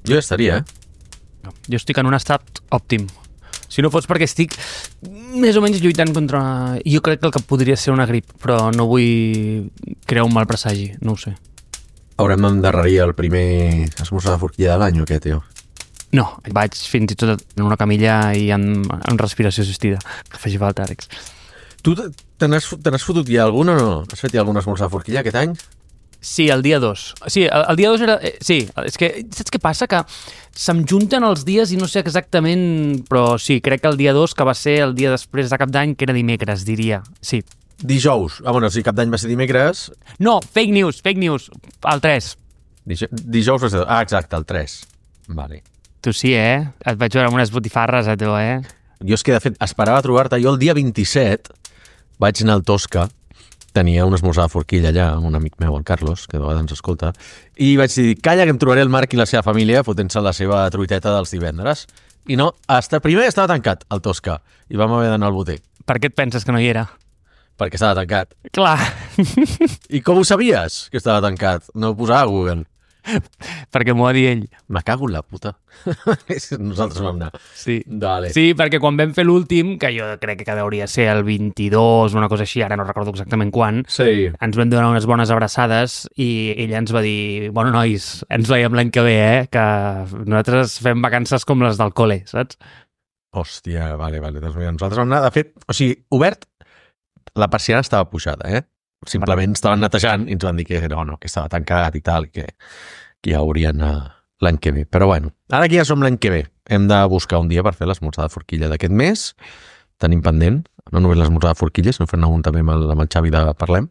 Jo estaria, Jo estic en un estat òptim. Si no fos perquè estic més o menys lluitant contra... Jo crec que el que podria ser una grip, però no vull crear un mal presagi, no ho sé. Haurem d'endarrerir el primer esmorzar de forquilla de l'any o què, tio? No, vaig fins i tot en una camilla i en respiració assistida. Que faci falta, Àlex. Tu te n'has fotut ja algun o no? Has fet ja algun esmorzar de forquilla aquest any? Sí, el dia 2. Sí, el dia 2 era... Sí, és que saps què passa? Que se'm junten els dies i no sé exactament... Però sí, crec que el dia 2, que va ser el dia després de Cap d'Any, que era dimecres, diria. Sí. Dijous. Bueno, si Cap d'Any va ser dimecres... No, fake news. El 3. Dijous va ser... exacte, el 3. Vale. Tu sí, Et vaig veure amb unes botifarres a tu, Jo és que, de fet, esperava trobar-te. Jo el dia 27 vaig anar al Tosca, tenia un esmorzar de forquilla allà, amb un amic meu, el Carlos, que de vegades ens escolta, i vaig dir, calla que em trobaré el Marc i la seva família fotent-se la seva truiteta dels divendres. I no, primer estava tancat, el Tosca, i vam haver d'anar al boter. Per què et penses que no hi era? Perquè estava tancat. Clar. I com ho sabies, que estava tancat? No ho posava a Google. Perquè m'ho va dir ell. Me cago en la puta. Nosaltres vam anar. Sí. Dale. Sí, perquè quan vam fer l'últim, que jo crec que hauria de ser el 22, una cosa així, ara no recordo exactament quan, sí. Ens vam donar unes bones abraçades i ella ens va dir, bueno, nois, ens veiem l'any que ve, que nosaltres fem vacances com les del col·le, saps? Hòstia, vale. Doncs mira, nosaltres vam anar, de fet, o sigui, obert, la persiana estava pujada, Simplement estaven netejant i ens van dir que no, que estava tancat i tal, que ja haurien l'any que ve. Però bueno, ara que ja som l'any que ve, hem de buscar un dia per fer l'esmorzar de forquilla d'aquest mes. Tenim pendent, no només l'esmorzar de forquilla, sinó fer-ne un també amb el Xavi de Parlem.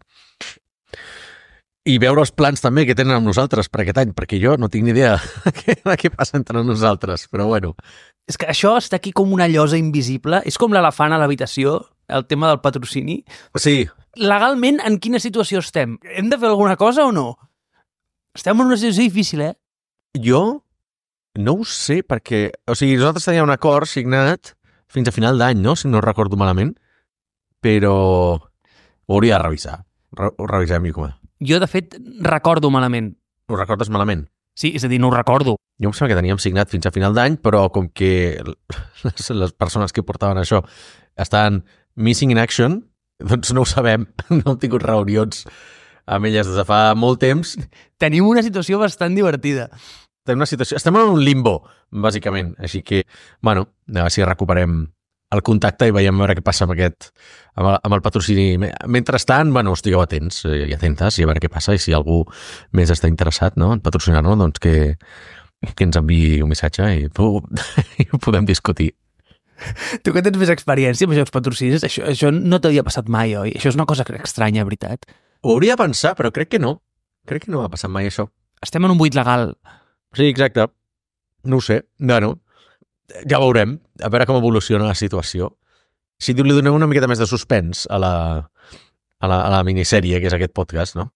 I veure els plans també que tenen amb nosaltres per aquest any, perquè jo no tinc ni idea de què passa entre nosaltres, però bueno. És que això està aquí com una llosa invisible, és com l'elefant a l'habitació, el tema del patrocini. Sí. Legalment, en quina situació estem? Hem de fer alguna cosa o no? Estem en una situació difícil, Jo no ho sé, perquè... O sigui, nosaltres teníem un acord signat fins a final d'any, no? Si no recordo malament. Però ho hauria de revisar. Ho revisem i com a... Jo, de fet, recordo malament. Ho recordes malament? Sí, és a dir, no ho recordo. Jo em sembla que teníem signat fins a final d'any, però com que les persones que portaven això estaven missing in action, doncs no ho sabem. No hem tingut reunions amb elles des de fa molt temps. Tenim una situació bastant divertida. Estem en un limbo, bàsicament. Així que, bueno, a veure si recuperem el contacte i veiem a veure què passa amb amb el patrocini. Mentrestant, bueno, estigueu atents i atentes i a veure què passa i si algú més està interessat, no?, en patrocinar-nos, doncs que ens enviï un missatge i ho podem discutir. Tu que tens més experiència amb això dels patrocinis, això no t'havia passat mai, oi? Això és una cosa estranya, veritat. Ho hauria de pensar, però crec que no. Crec que no m'ha passat mai això. Estem en un buit legal. Sí, exacte. No ho sé. Bueno, ja veurem. A veure com evoluciona la situació. Si li donem una miqueta més de suspens a la minissèrie que és aquest podcast, no?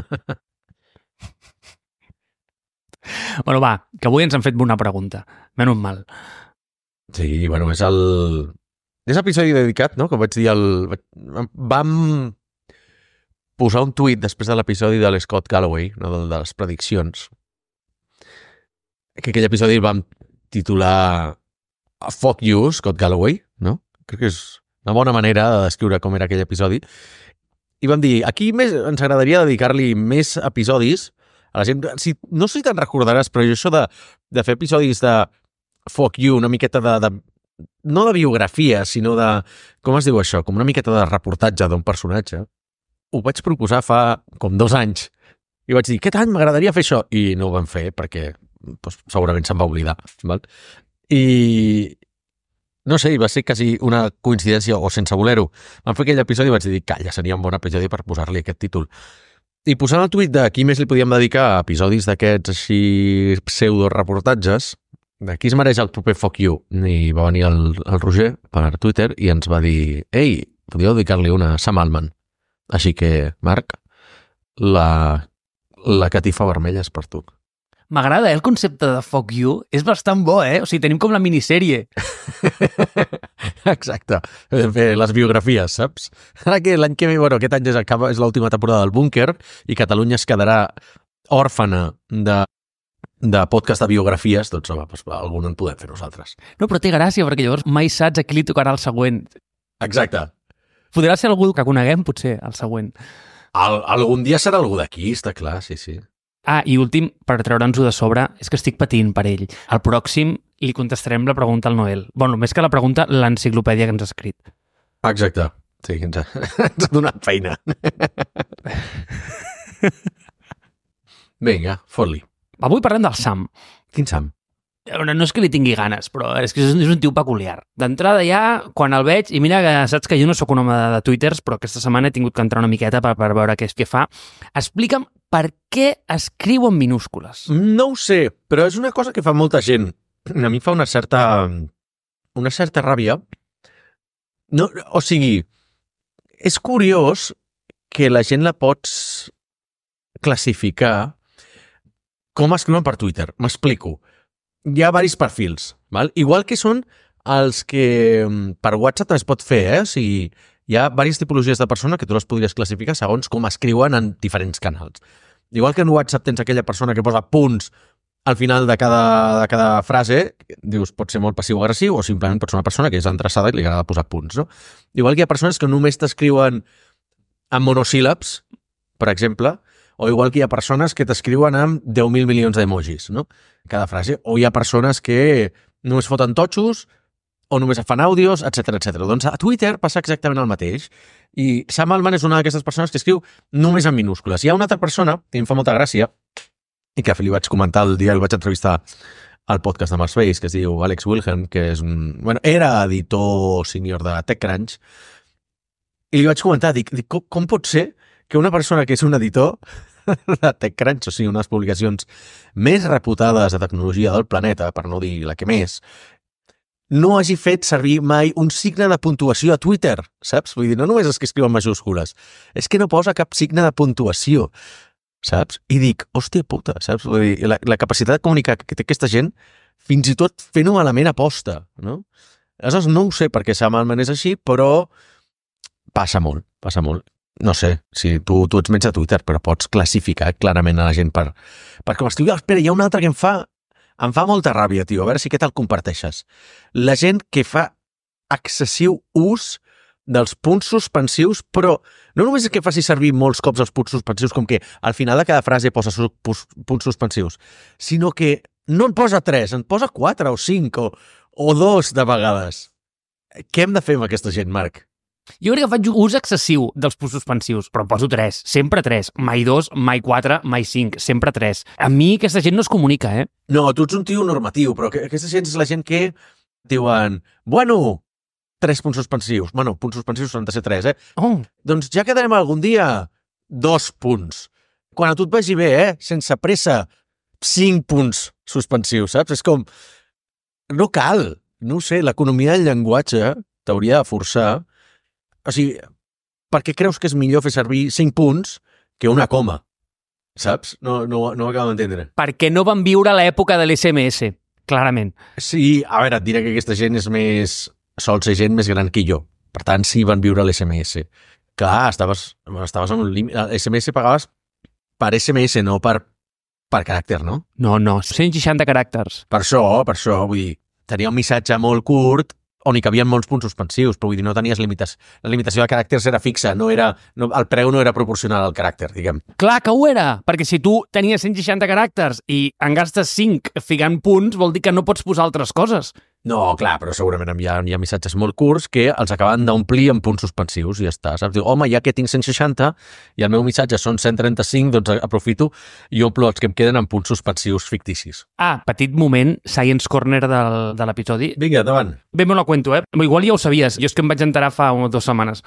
Bueno, va, que avui ens han fet una pregunta. Menys mal. Sí, bueno, és episodi dedicat, no? Com vaig dir, vam posar un tuit després de l'episodi de l'Scott Galloway, no? de les prediccions, que aquell episodi el vam titular Fuck You, Scott Galloway, no? Crec que és una bona manera de descriure com era aquell episodi. I vam dir, aquí ens agradaria dedicar-li més episodis a la gent. No sé si te'n recordaràs, però això de fer episodis de Fuck You, una miqueta no de biografia, sinó de, com es diu això, com una miqueta de reportatge d'un personatge. Ho vaig proposar fa com 2 anys i vaig dir, aquest any m'agradaria fer això, i no ho vam fer perquè doncs, segurament se'm va oblidar, val? I no sé, va ser quasi una coincidència o sense voler-ho. Vam fer aquell episodi i vaig dir, calla, seria un bon episodi per posar-li aquest títol. I posant el tuit de qui més li podíem dedicar a episodis d'aquests així pseudo-reportatges, de qui es mereix el proper Fuck You, i va venir el Roger per Twitter i ens va dir, ei, podríeu dedicar-li una a Sam Altman. Així que, Marc, la catifa vermella és per tu. M'agrada, el concepte de Fuck You. És bastant bo, O sigui, tenim com la minissèrie. Exacte. Fer les biografies, saps? Ara que l'any que ve, bueno, aquest any és l'última temporada del Búnquer i Catalunya es quedarà òrfana de de podcast de biografies, doncs home, doncs, algun en podem fer nosaltres. No, però té gràcia, perquè llavors mai saps a qui li tocarà el següent. Exacte. Podrà ser algú que coneguem, potser, el següent. Algun dia serà algú d'aquí, està clar, sí, sí. Ah, i últim, per treure'ns-ho de sobre, és que estic patint per ell. Al pròxim li contestarem la pregunta al Noel. Bueno, més que la pregunta, l'enciclopèdia que ens ha escrit. Exacte. Sí, ens ha donat feina. Vinga, fot-li. Avui parlem del Sam. Quin Sam? No és que li tingui ganes, però és que és un tio peculiar. D'entrada ja, quan el veig, i mira que saps que jo no sóc un home de Twitters, però aquesta setmana he tingut que entrar una miqueta per veure què és que fa. Explica'm per què escriu en minúscules. No ho sé, però és una cosa que fa molta gent. A mi fa una certa ràbia. No, o sigui, és curiós que la gent la pots classificar com escriuen per Twitter. M'explico. Hi ha diversos perfils, val? Igual que són els que per WhatsApp també es pot fer, O sigui, hi ha diverses tipologies de persona que tu les podries classificar segons com escriuen en diferents canals. Igual que en WhatsApp tens aquella persona que posa punts al final de cada frase, dius, pot ser molt passiu-agressiu o simplement pot ser una persona que és endreçada i li agrada posar punts, no? Igual que hi ha persones que només t'escriuen en monosíl·labs, per exemple, o igual que hi ha persones que t'escriuen amb 10.000 milions d'emojis, no? Cada frase. O hi ha persones que només foten totxos o només fan àudios, etc etc. Doncs a Twitter passa exactament el mateix. I Sam Altman és una d'aquestes persones que escriu només en minúscules. Hi ha una altra persona que em fa molta gràcia i que li vaig comentar el dia que el vaig entrevistar al podcast de Marspace, que es diu Alex Wilhelm, que és era editor senior de TechCrunch, i li vaig comentar, dic com pot ser que una persona que és un editor de TechCrunch, o sigui, unes publicacions més reputades de tecnologia del planeta, per no dir la que més, no hagi fet servir mai un signe de puntuació a Twitter, saps? Vull dir, no només és que escriu en majúscules, és que no posa cap signe de puntuació, saps? I dic, hòstia puta, saps? Vull dir, la capacitat de comunicar que té aquesta gent, fins i tot fent-ho malament aposta, no? Aleshores, no ho sé per què Sam Altman és així, però passa molt, passa molt. No sé, si tu ets menys de Twitter, però pots classificar clarament a la gent per com escriu. Espera, hi ha una altra que em fa molta ràbia, tio. A veure si què te'l comparteixes. La gent que fa excessiu ús dels punts suspensius, però no només és que faci servir molts cops els punts suspensius, com que al final de cada frase posa punts suspensius, sinó que no en posa 3, en posa 4 o 5 o 2 de vegades. Què hem de fer amb aquesta gent, Marc? Jo crec que faig ús excessiu dels punts suspensius, però poso 3, sempre 3, mai 2, mai 4, mai 5, sempre 3. A mi aquesta gent no es comunica, No, tu ets un tio normatiu, però aquesta gent és la gent que diuen, bueno, 3 punts suspensius. Bueno, punts suspensius han de ser 3, Oh. Doncs ja quedarem algun dia 2 punts. Quan a tu et vagi bé, sense pressa, 5 punts suspensius, saps? És com, no cal, no ho sé, l'economia del llenguatge t'hauria de forçar. O sigui, per què creus que és millor fer servir 5 punts que una coma? Saps? No ho acabo d'entendre. Perquè no van viure l'època de l'SMS, clarament. Sí, a veure, et diré que aquesta gent és sol ser gent més gran que jo. Per tant, sí van viure l'SMS. Clar, estaves en un límit. SMS pagaves per SMS, no per caràcter, no? No, 160 caràcters. Per això, vull dir, tenia un missatge molt curt on hi cabien molts punts suspensius, però vull dir, no tenies limitació. La limitació de caràcters era fixa, el preu no era proporcional al caràcter, diguem. Clar que ho era, perquè si tu tenies 160 caràcters i en gastes 5 ficant punts, vol dir que no pots posar altres coses. No, clar, però segurament hi ha missatges molt curts que els acaben d'omplir amb punts suspensius i ja està, saps? Diu, home, ja que tinc 160 i el meu missatge són 135, doncs aprofito i omplo els que em queden amb punts suspensius ficticis. Ah, petit moment, Science Corner de l'episodi. Vinga, davant. Bé, me lo cuento, Igual ja ho sabies, jo és que em vaig enterar fa 2 setmanes.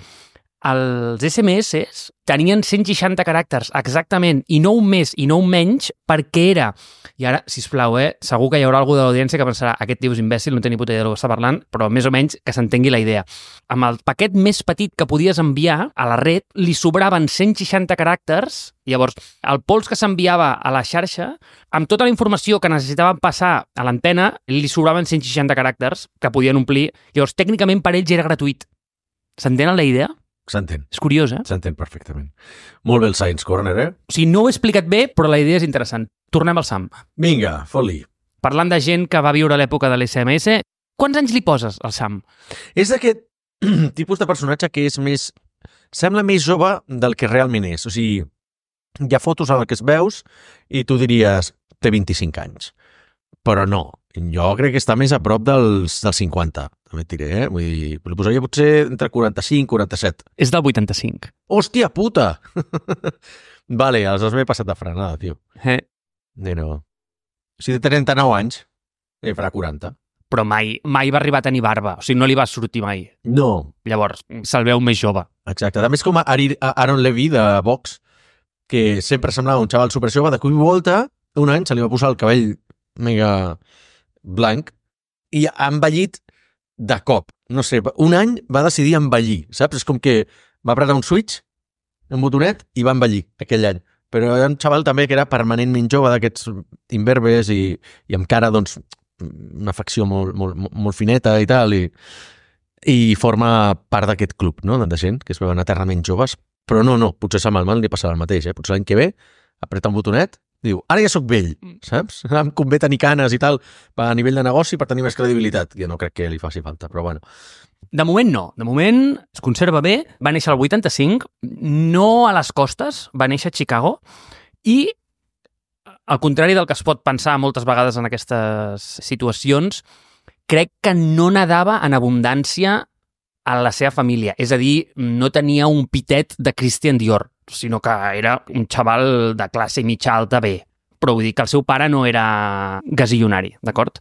Els SMS tenien 160 caràcters exactament, i no un més i no un menys, perquè era... I ara, sisplau, segur que hi haurà algú de l'audiència que pensarà aquest tio és imbècil, no té ni puta idea del que està parlant, però més o menys que s'entengui la idea. Amb el paquet més petit que podies enviar a la red, li sobraven 160 caràcters, llavors el pols que s'enviava a la xarxa, amb tota la informació que necessitaven passar a l'antena, li sobraven 160 caràcters que podien omplir, llavors tècnicament per ells era gratuït. S'entén la idea? S'entén. És curiós, S'entén perfectament. Molt bé el Science Corner, O sigui, no ho he explicat bé, però la idea és interessant. Tornem al Sam. Vinga, fot-li. Parlant de gent que va viure l'època de l'SMS, quants anys li poses al Sam? És d'aquest tipus de personatge que és més... Sembla més jove del que realment és. O sigui, hi ha fotos en què es veus i tu diries té 25 anys. Però no. Jo crec que està més a prop dels 50. També et diré, Vull dir, li posaria potser entre 45 i 47. És del 85. Hòstia puta! Vale, aleshores m'he passat de frenada, tio. No. Si té 39 anys, farà 40. Però mai va arribar a tenir barba. O sigui, no li va sortir mai. No. Llavors, se'l veu més jove. Exacte. També és com Aaron Levy de Vox, que sempre semblava un xaval super jove, de cop i volta, un any se li va posar el cabell mega blanc i ha envellit de cop. No sé, un any va decidir envellir, saps? És com que va apretar un switch, un botonet, i va envellir aquell any. Però era un xaval també que era permanentment jove, d'aquests imberbes i amb cara, doncs, una facció molt fineta i tal, i forma part d'aquest club, no?, de gent que es veuen eternament joves, però no, potser a Malman li passarà el mateix, Potser l'any que ve apreta un botonet, diu, ara ja sóc vell, saps? Em convé tenir canes i tal, a nivell de negoci per tenir més credibilitat. Jo no crec que li faci falta, però bueno. De moment no. De moment es conserva bé. Va néixer al 85, no a les costes, va néixer a Chicago, i al contrari del que es pot pensar moltes vegades en aquestes situacions, crec que no nadava en abundància a la seva família. És a dir, no tenia un pitet de Christian Dior, sinó que era un xaval de classe mitja alta bé. Però vull dir que el seu pare no era gasillonari, d'acord?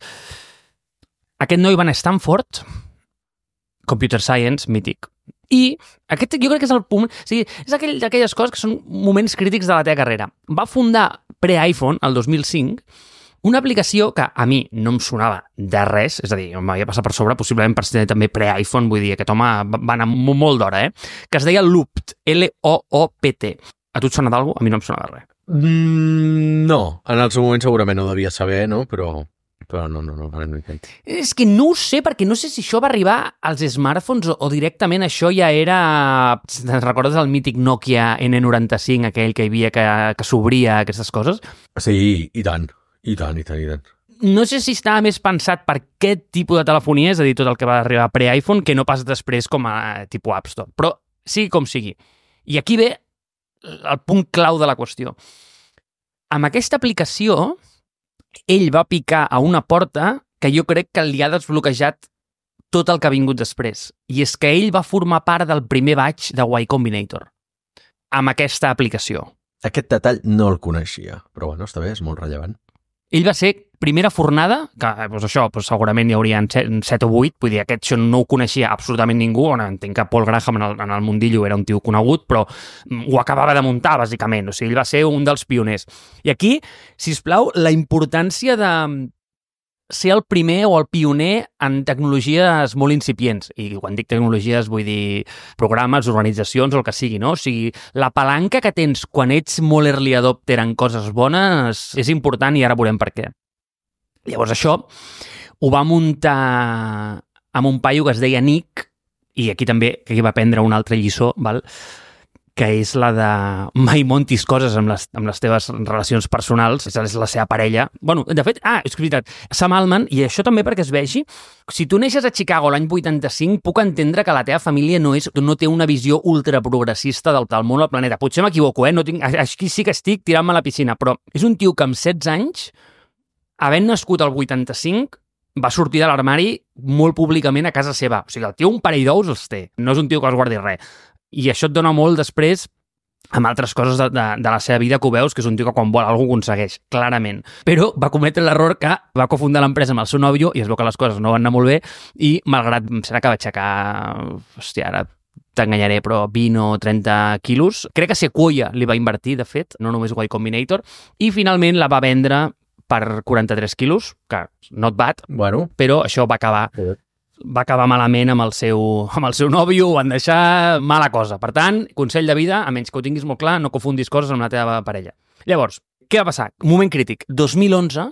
Aquest noi va anar a Stanford, Computer Science, mític. I aquest jo crec que és el punt... O sigui, és d'aquelles coses que són moments crítics de la teva carrera. Va fundar pre-iPhone, el 2005, una aplicació que a mi no em sonava de res, és a dir, m'havia passat per sobre, possiblement per ser també pre-iPhone, vull dir, aquest home va anar molt d'hora, que es deia Loopt, L-O-O-P-T. A tu et sona d'algú? A mi no em sona de res. No, en el seu moment segurament ho devia saber, no? Però no, ara no hi crec. És que no ho sé, perquè no sé si això va arribar als smartphones o directament això ja era... Recordes el mític Nokia N95, aquell que hi havia que s'obria, aquestes coses? Sí, i tant. No sé si estava més pensat per aquest tipus de telefonia, és a dir, tot el que va arribar pre-iPhone, que no pas després com a tipus App Store. Però sigui com sigui. I aquí ve el punt clau de la qüestió. Amb aquesta aplicació, ell va picar a una porta que jo crec que li ha desbloquejat tot el que ha vingut després. I és que ell va formar part del primer batch de Y Combinator amb aquesta aplicació. Aquest detall no el coneixia, però bueno, està bé, és molt rellevant. Ell va ser primera fornada, que segurament hi haurien 7 o 8, vull dir, això no ho coneixia absolutament ningú, entenc que Paul Graham en el mundillo era un tio conegut, però ho acabava de muntar, bàsicament, o sigui, ell va ser un dels pioners. I aquí, sisplau, la importància de ser el primer o el pioner en tecnologies molt incipients. I quan dic tecnologies vull dir programes, organitzacions o el que sigui, no? O sigui, la palanca que tens quan ets molt early adopter en coses bones és important i ara veurem per què. Llavors això ho va muntar amb un paio que es deia Nick, i aquí també que va prendre una altra lliçó, val? Que és la de mai montis coses amb les teves relacions personals, és la seva parella. Bueno, de fet, és veritat, Sam Altman, i això també perquè es vegi, si tu neixes a Chicago l'any 85, puc entendre que la teva família no té una visió ultraprogressista del món al planeta. Potser m'equivoco, aquí sí que estic tirant-me a la piscina, però és un tio que amb 16 anys, havent nascut al 85, va sortir de l'armari molt públicament a casa seva. O sigui, el tio un parell d'ous els té. No és un tio que es guardi res. I això et dona molt després amb altres coses de la seva vida que ho veus, que és un tio que quan vol alguna cosa aconsegueix, clarament. Però va cometre l'error que va cofundar l'empresa amb el seu nòvio i es veu que les coses no van anar molt bé i malgrat serà que va aixecar, hòstia, ara t'enganyaré, però 20 o 30 quilos. Crec que Sequoia li va invertir, de fet, no només Y Combinator, i finalment la va vendre per 43 quilos, que not bad, bueno, però això va acabar malament amb el seu nòvio, ho van deixar mala cosa. Per tant, consell de vida, a menys que ho tinguis molt clar, no confundis coses amb la teva parella. Llavors, què va passar? Moment crític. 2011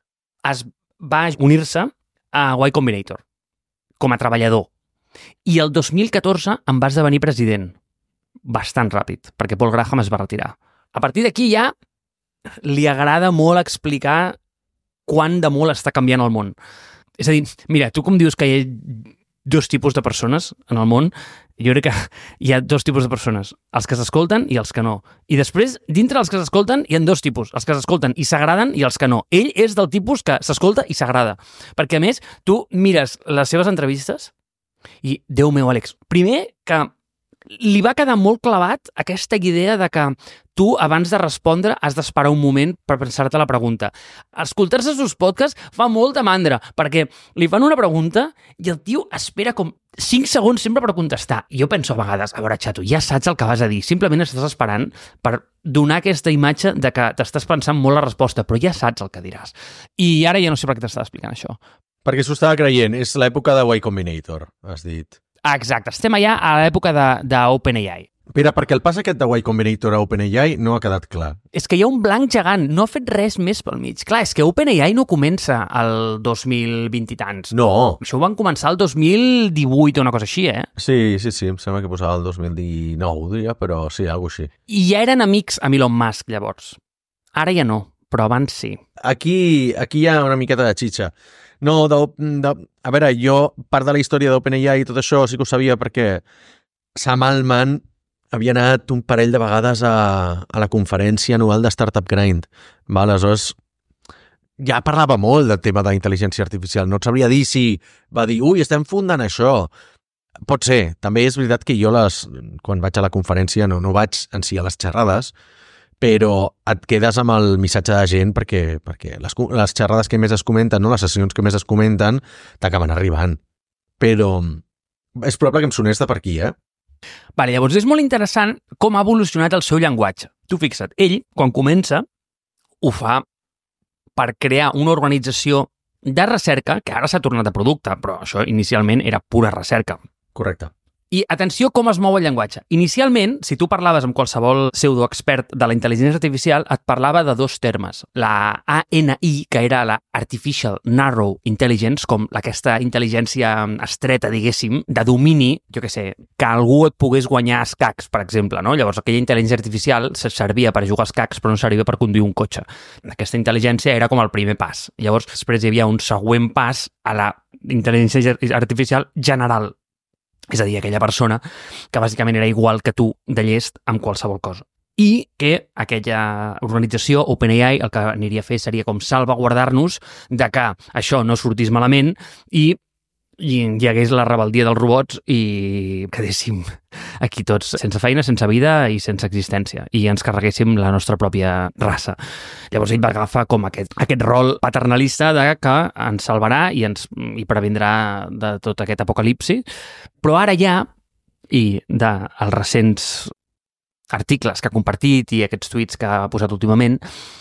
va unir-se a Y Combinator com a treballador. I el 2014 en va esdevenir president. Bastant ràpid, perquè Paul Graham es va retirar. A partir d'aquí ja li agrada molt explicar quan de molt està canviant el món. És a dir, mira, tu com dius que hi ha dos tipus de persones en el món, jo crec que hi ha dos tipus de persones, els que s'escolten i els que no. I després, dintre dels que s'escolten, hi ha dos tipus, els que s'escolten i s'agraden i els que no. Ell és del tipus que s'escolta i s'agrada. Perquè, a més, tu mires les seves entrevistes i, Déu meu, Àlex, primer que li va quedar molt clavat aquesta idea de que tu, abans de respondre, has d'esperar un moment per pensar-te la pregunta. Escoltar-se els seus podcasts fa molta mandra, perquè li fan una pregunta i el tio espera com 5 segons sempre per contestar. I jo penso a vegades, a veure, xato, ja saps el que vas a dir, simplement estàs esperant per donar aquesta imatge de que t'estàs pensant molt la resposta, però ja saps el que diràs. I ara ja no sé per què t'estava explicant això. Perquè s'ho estava creient, és l'època de Y Combinator, has dit. Exacte, estem allà a l'època d'OpenAI. Pere, perquè el pas aquest de Y Combinator a OpenAI no ha quedat clar. És que hi ha un blanc gegant, no ha fet res més pel mig. Clar, és que OpenAI no comença el 2020 i tants. No. Això ho van començar el 2018 o una cosa així, Sí, em sembla que posava el 2019, diria, però sí, alguna cosa així. I ja eren amics amb Elon Musk, llavors. Ara ja no, però abans sí. Aquí hi ha una miqueta de xitxa. No, a veure, jo part de la història d'OpenAI i tot això sí que ho sabia perquè Sam Altman havia anat un parell de vegades a la conferència anual de Startup Grind. Aleshores, ja parlava molt del tema d'intel·ligència artificial. No et sabria dir si va dir, ui, estem fundant això. Pot ser. També és veritat que jo quan vaig a la conferència no vaig en si a les xerrades, però et quedes amb el missatge de gent perquè les xerrades que més es comenten, no? Les sessions que més es comenten, t'acaben arribant. Però és probable que em sonés de per aquí, Vale, llavors és molt interessant com ha evolucionat el seu llenguatge. Tu fixa't, ell, quan comença, ho fa per crear una organització de recerca, que ara s'ha tornat a producte, però això inicialment era pura recerca. Correcte. I atenció com es mou el llenguatge. Inicialment, si tu parlaves amb qualsevol pseudoexpert de la intel·ligència artificial, et parlava de dos termes. La ANI, que era la Artificial Narrow Intelligence, com aquesta intel·ligència estreta, diguéssim, de domini, jo què sé, que algú et pogués guanyar a escacs, per exemple, no? Llavors, aquella intel·ligència artificial servia per jugar a escacs, però no servia per conduir un cotxe. Aquesta intel·ligència era com el primer pas. Llavors, després hi havia un següent pas a la intel·ligència artificial general. És a dir, aquella persona que bàsicament era igual que tu de llest amb qualsevol cosa. I que aquella organització, OpenAI, el que aniria a fer seria com salvaguardar-nos de que això no sortís malament i hi hagués la rebel·lia dels robots i quedéssim aquí tots sense feina, sense vida i sense existència, i ens carreguéssim la nostra pròpia raça. Llavors ell va agafar com aquest rol paternalista de que ens salvarà i previndrà de tot aquest apocalipsi, però ara ja, i dels recents articles que ha compartit i aquests tuits que ha posat últimament,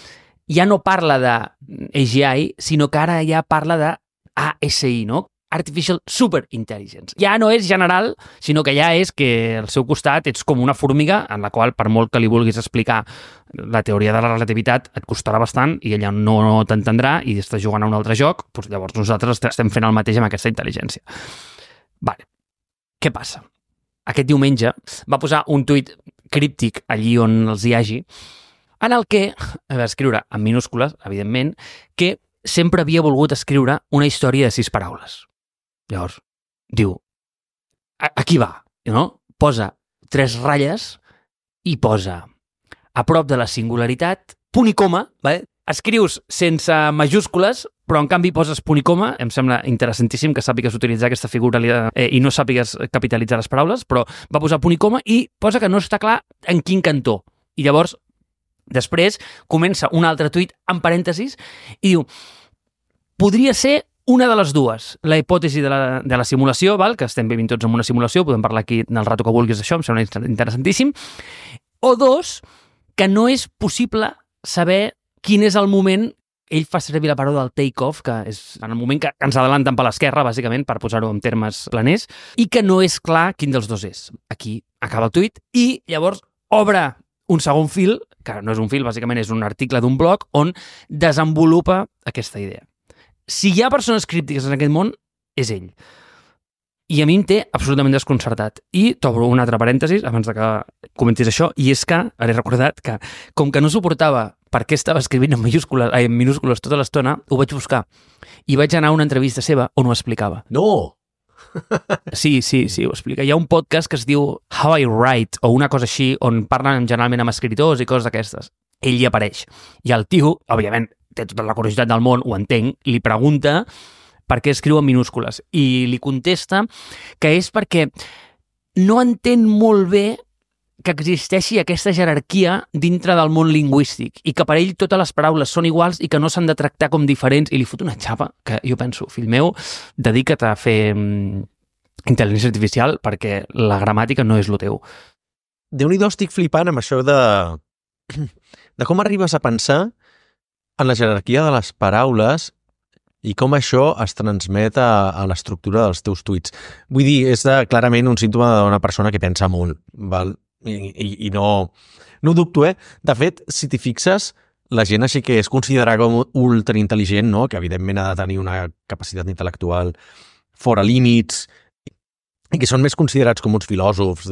ja no parla de AGI, sinó que ara ja parla de ASI, no? Artificial Superintelligence. Ja no és general, sinó que ja és que al seu costat ets com una formiga en la qual, per molt que li vulguis explicar la teoria de la relativitat, et costarà bastant i ella no t'entendrà i estàs jugant a un altre joc, doncs llavors nosaltres estem fent el mateix amb aquesta intel·ligència. Vale. Què passa? Aquest diumenge va posar un tuit críptic allí on els hi hagi, en el que va escriure en minúscules, evidentment, que sempre havia volgut escriure una història de 6 paraules. Llavors, diu, aquí va, no? Posa 3 ratlles i posa a prop de la singularitat, punt i coma, vale? Escrius sense majúscules, però en canvi poses punt i coma. Em sembla interessantíssim que sàpigues utilitzar aquesta figura i no sàpigues capitalitzar les paraules, però va posar punt i coma i posa que no està clar en quin cantó. I llavors, després, comença un altre tuit en parèntesis i diu, podria ser una de les dues, la hipòtesi de la simulació, val? Que estem vivint tots en una simulació, podem parlar aquí en el rato que vulguis d'això, em sembla interessantíssim, o 2, que no és possible saber quin és el moment, ell fa servir la paraula del take-off, que és en el moment que ens adelanten per l'esquerra, bàsicament, per posar-ho en termes planers, i que no és clar quin dels dos és. Aquí acaba el tuit, i llavors obre un segon fil, que no és un fil, bàsicament és un article d'un blog, on desenvolupa aquesta idea. Si hi ha persones críptiques en aquest món, és ell. I a mi em té absolutament desconcertat. I t'obro un altre parèntesis abans de que comentis això, i és que ara he recordat que, com que no suportava per què estava escrivint en minúscules tota l'estona, ho vaig buscar. I vaig anar a una entrevista seva on ho explicava. No! Sí, ho explica. Hi ha un podcast que es diu How I Write, o una cosa així, on parlen generalment amb escriptors i coses d'aquestes. Ell hi apareix. I el tio, òbviament, té tota la curiositat del món, ho entenc, li pregunta per què escriu en minúscules. I li contesta que és perquè no entén molt bé que existeixi aquesta jerarquia dintre del món lingüístic i que per ell totes les paraules són iguals i que no s'han de tractar com diferents, i li fot una xapa que jo penso, fill meu, dedica't a fer intel·ligència artificial perquè la gramàtica no és lo teu. Déu-n'hi-do, estic flipant amb això de com arribes a pensar en la jerarquia de les paraules i com això es transmet a l'estructura dels teus tuits. Vull dir, és clarament un símptoma d'una persona que pensa molt, val? I no dubto, De fet, si t'hi fixes, la gent així que és considerada com ultra intel·ligent, no? Que evidentment ha de tenir una capacitat intel·lectual fora límits i que són més considerats com uns filòsofs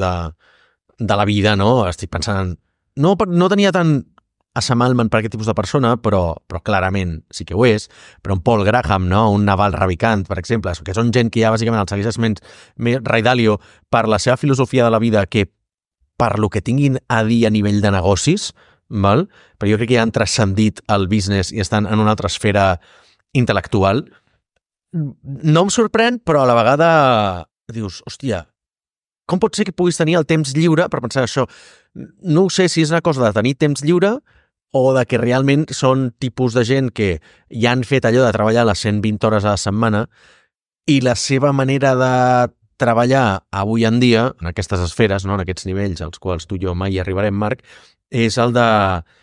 de la vida, no? Estic pensant... No tenia tant Assamalman per aquest tipus de persona, però clarament sí que ho és, però un Paul Graham, no? Un Naval Ravikant, per exemple, que són gent que ja bàsicament els segueix més Ray Dalio per la seva filosofia de la vida que per lo que tinguin a dir a nivell de negocis, val? Però jo crec que ja han transcendit el business i estan en una altra esfera intel·lectual. No em sorprèn, però a la vegada dius, hòstia, com pot ser que puguis tenir el temps lliure per pensar això? No ho sé si és una cosa de tenir temps lliure o de que realment són tipus de gent que ja han fet allò de treballar les 120 hores a la setmana i la seva manera de treballar avui en dia, en aquestes esferes, no? En aquests nivells als quals tu i jo mai arribarem, Marc, és el de...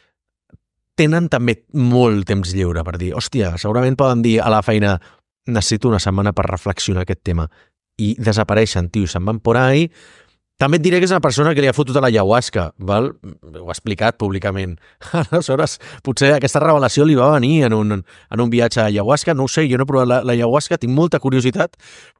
Tenen també molt temps lliure per dir, hòstia, segurament poden dir a la feina necessito una setmana per reflexionar aquest tema i desapareixen, tio, se'n van por ahí. També et diré que és una persona que li ha fotut a l'ayahuasca, val? Ho ha explicat públicament. Aleshores, potser aquesta revelació li va venir en un viatge a ayahuasca, no ho sé, jo no he provat l'ayahuasca, tinc molta curiositat,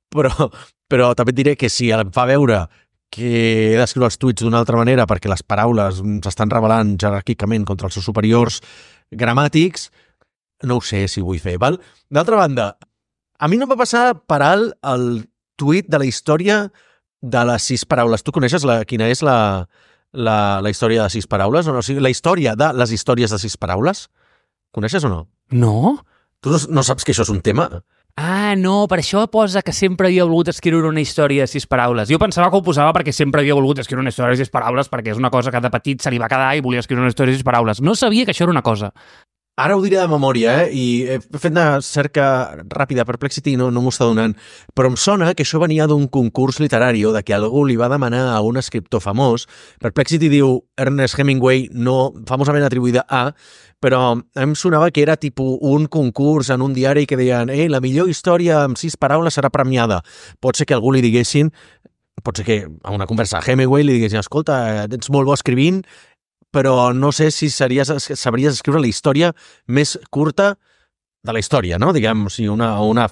però també et diré que si em fa veure que he d'escriure els tuits d'una altra manera perquè les paraules s'estan revelant jeràrquicament contra els seus superiors gramàtics, no ho sé si ho vull fer, val? D'altra banda, a mi no em va passar per alt el tuit de la història de les 6 paraules. Tu coneixes quina és la història de 6 paraules? O sigui, la història de les històries de 6 paraules? Coneixes o no? No? Tu no saps que això és un tema? Ah, no, per això posa que sempre havia volgut escriure una història de 6 paraules. Jo pensava que ho posava perquè sempre havia volgut escriure una història de 6 paraules perquè és una cosa que de petit se li va quedar i volia escriure una història de 6 paraules. No sabia que això era una cosa. Ara ho diré de memòria, i he fet una cerca ràpida a Perplexity i no m'ho està donant, però em sona que això venia d'un concurs literari o de que algú li va demanar a un escriptor famós. Perplexity diu Ernest Hemingway, no famosament atribuïda a, però em sonava que era tipus un concurs en un diari que deien la millor història amb 6 paraules serà premiada. Pot ser que algú li diguessin, pot ser que a una conversa a Hemingway li diguessin, escolta, ets molt bo escrivint, però no sé si sabries escriure la història més curta de la història, no? Diguem, o sigui, una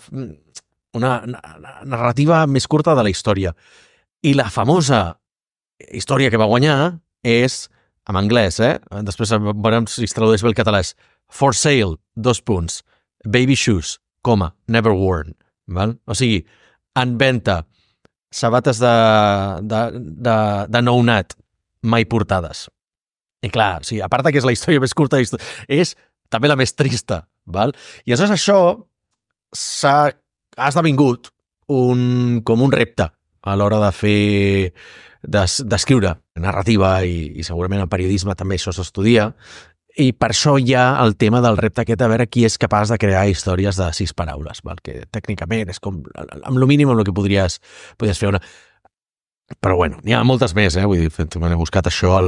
narrativa més curta de la història. I la famosa història que va guanyar és, en anglès, després veurem si es tradueix bé el català, és For Sale, : Baby Shoes, never worn. Val? O sigui, en venta, sabates de nounat, mai portades. I clar, sí, a part que és la història més curta, és també la més trista, val? I aleshores això ha esdevingut com un repte a l'hora d'escriure narrativa i segurament el periodisme també això s'estudia, i per això hi ha el tema del repte aquest de veure qui és capaç de crear històries de 6 paraules, val? Que tècnicament és com amb lo mínim amb el que podries fer una... Però bueno, n'hi ha moltes més, vull dir, he buscat això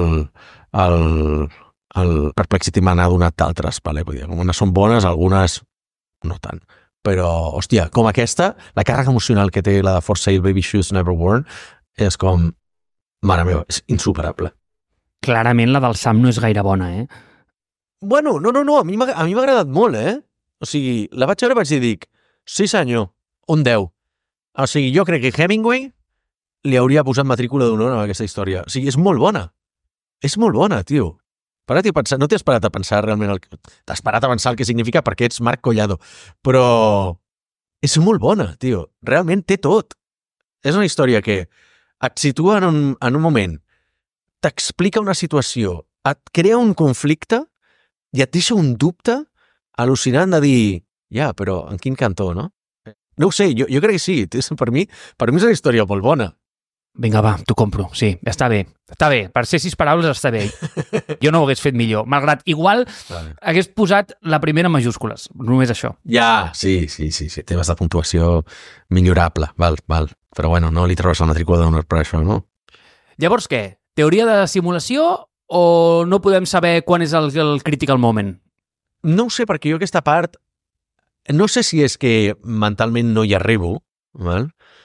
el Perplexity m'ha donat d'altres, vale? Vull dir, algunes són bones, algunes no tant. Però, hòstia, com aquesta, la càrrega emocional que té la de For Sale, Baby Shoes, Never Worn, és com, mare meva, és insuperable. Clarament la del Sam no és gaire bona, Bueno, no, a mi m'ha agradat molt, O sigui, la vaig veure i vaig dir, sí senyor, un 10. O sigui, jo crec que Hemingway li hauria posat matrícula d'honor a aquesta història. O sigui, és molt bona. És molt bona, tio. Però no t'has parat a pensar realment t'has parat a pensar el que significa perquè ets Marc Collado, però és molt bona, tio. Realment té tot. És una història que et situa en un moment, t'explica una situació, et crea un conflicte i et deixa un dubte al·lucinant de dir, però en quin cantó, no? No ho sé, jo crec que sí. Per mi és una història molt bona. Vinga, va, t'ho compro. Sí, està bé. Està bé. Per ser 6 paraules està bé. Jo no ho hagués fet millor. Malgrat, igual hagués posat la primera en majúscules. Només això. Sí. Temes de puntuació millorable. Val. Però bueno, no li treus la matrícula d'honor per això, no? Llavors què? Teoria de simulació o no podem saber quan és el critical moment? No ho sé, perquè jo aquesta part no sé si és que mentalment no hi arribo, val?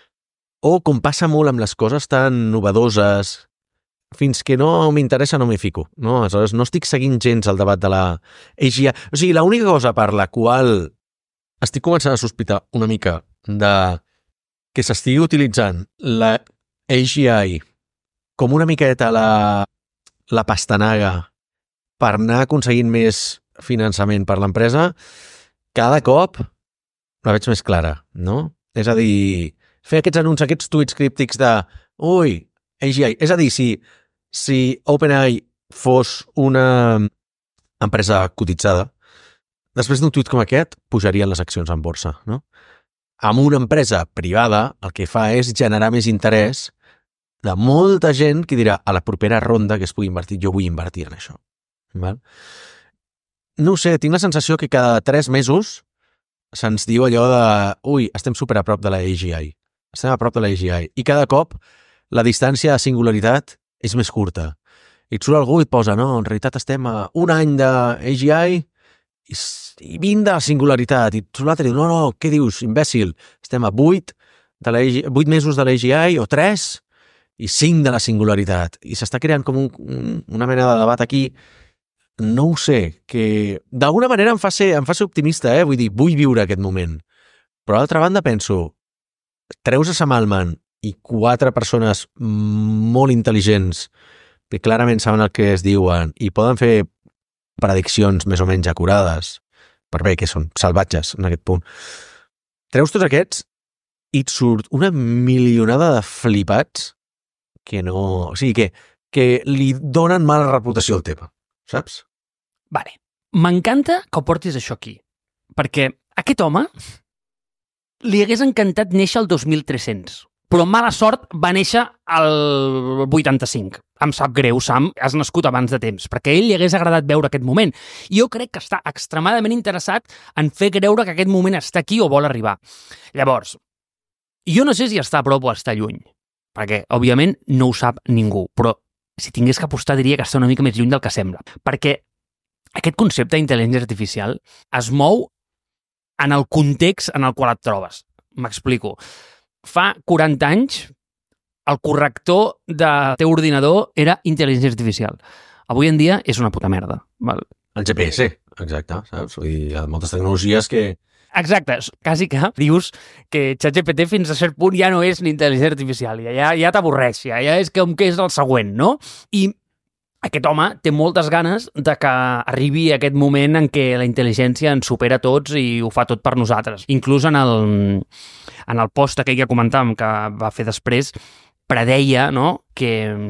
O com passa molt amb les coses tan novedoses, fins que no m'interessa no m'hi fico, no? Aleshores, no estic seguint gens el debat de la AGI. O sigui, l'única cosa per la qual estic començant a sospitar una mica de que s'estigui utilitzant la AGI com una miqueta la pastanaga per anar aconseguint més finançament per l'empresa, cada cop la veig més clara, no? És a dir, fer aquests anuncis, aquests tuits críptics de AGI. És a dir, si OpenAI fos una empresa cotitzada, després d'un tuit com aquest, pujarien les accions en borsa, no? Amb una empresa privada, el que fa és generar més interès de molta gent que dirà a la propera ronda que es pugui invertir, jo vull invertir en això. Val? No ho sé, tinc la sensació que cada 3 mesos se'ns diu allò de estem super a prop de la AGI. Estem a prop de la AGI. I cada cop la distància de singularitat és més curta. I et surt algú i et posa, no, en realitat estem a un any de AGI i 20 de la singularitat. I et surt l'altre i diu, no, què dius, imbècil? Estem a 8 mesos de l'AGI o 3 i 5 de la singularitat. I s'està creant com una mena de debat aquí. No ho sé, que d'alguna manera em fa ser optimista, vull dir, vull viure aquest moment. Però d'altra banda penso, treus a Sam Altman i 4 persones molt intel·ligents que clarament saben el que es diuen i poden fer prediccions més o menys acurades, per bé que són salvatges en aquest punt. Treus tots aquests i et surt una milionada de flipats que no... O sigui, que li donen mala reputació al tema. Saps? Vale. M'encanta que ho portis això aquí, perquè aquest home li hagués encantat néixer el 2300, però mala sort va néixer al 85. Em sap greu, Sam, has nascut abans de temps, perquè a ell li hagués agradat veure aquest moment. I jo crec que està extremadament interessat en fer creure que aquest moment està aquí o vol arribar. Llavors, jo no sé si està a prop o està lluny, perquè, òbviament, no ho sap ningú, però si tingués que apostar diria que està una mica més lluny del que sembla. Perquè aquest concepte d'intel·ligència artificial es mou en el context en el qual et trobes. M'explico. Fa 40 anys el corrector del teu ordinador era intel·ligència artificial. Avui en dia és una puta merda. Val? El GPS, exacte, saps? Vull dir, hi ha moltes tecnologies que... Exacte, quasi que dius que ChatGPT fins a cert punt ja no és ni intel·ligència artificial, ja t'avorreix, ja és com que és el següent, no? I aquest home té moltes ganes de que arribi aquest moment en què la intel·ligència ens supera tots i ho fa tot per nosaltres. Inclús en el post aquell que comentàvem que va fer després, predeia, no?, que,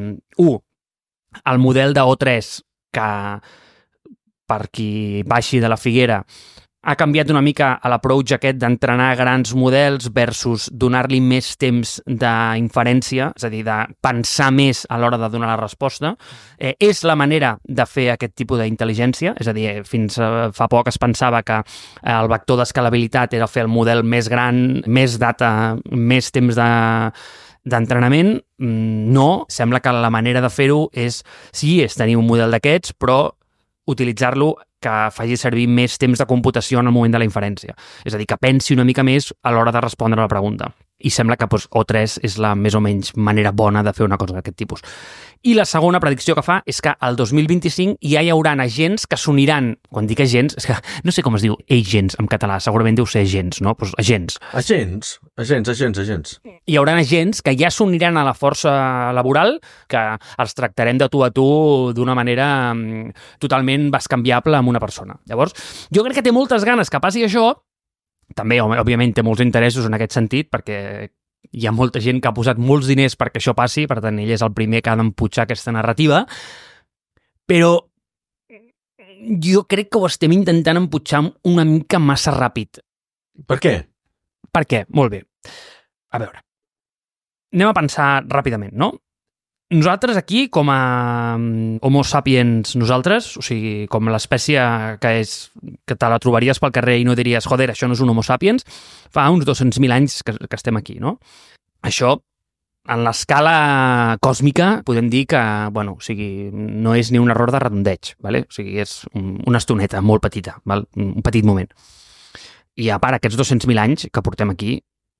el model de O3, que per qui baixi de la Figuera, ha canviat una mica a l'approach aquest d'entrenar grans models versus donar-li més temps d'inferència, és a dir, de pensar més a l'hora de donar la resposta. És la manera de fer aquest tipus d'intel·ligència, és a dir, fins fa poc es pensava que el vector d'escalabilitat era fer el model més gran, més data, més temps d'entrenament. No, sembla que la manera de fer-ho és tenir un model d'aquests, però utilitzar-lo que faci servir més temps de computació en el moment de la inferència. És a dir, que pensi una mica més a l'hora de respondre a la pregunta. i sembla que O3 és la més o menys manera bona de fer una cosa d'aquest tipus. I la segona predicció que fa és que al 2025 ja hi haurà agents que s'uniran, quan dic agents, és que no sé com es diu agents en català, segurament deu ser agents, no? Pues agents. Agents. Hi haurà agents que ja s'uniran a la força laboral, que els tractarem de tu a tu d'una manera totalment bascanviable amb una persona. Llavors, jo crec que té moltes ganes que passi això. També, òbviament, té molts interessos en aquest sentit, perquè hi ha molta gent que ha posat molts diners perquè això passi, per tant, ell és el primer que ha d'empujar aquesta narrativa, però jo crec que ho estem intentant empujar una mica massa ràpid. Per què? Per què? Molt bé. A veure, anem a pensar ràpidament, no? Nosaltres aquí, com a Homo sapiens nosaltres, o sigui, com l'espècie que te la trobaries pel carrer i no diries, joder, això no és un Homo sapiens, fa uns 200.000 anys que estem aquí, no? Això, en l'escala còsmica, podem dir que, bueno, o sigui, no és ni un error de redondeig, ¿vale? O sigui, és una estoneta molt petita, ¿val? Un petit moment. I a part, aquests 200.000 anys que portem aquí,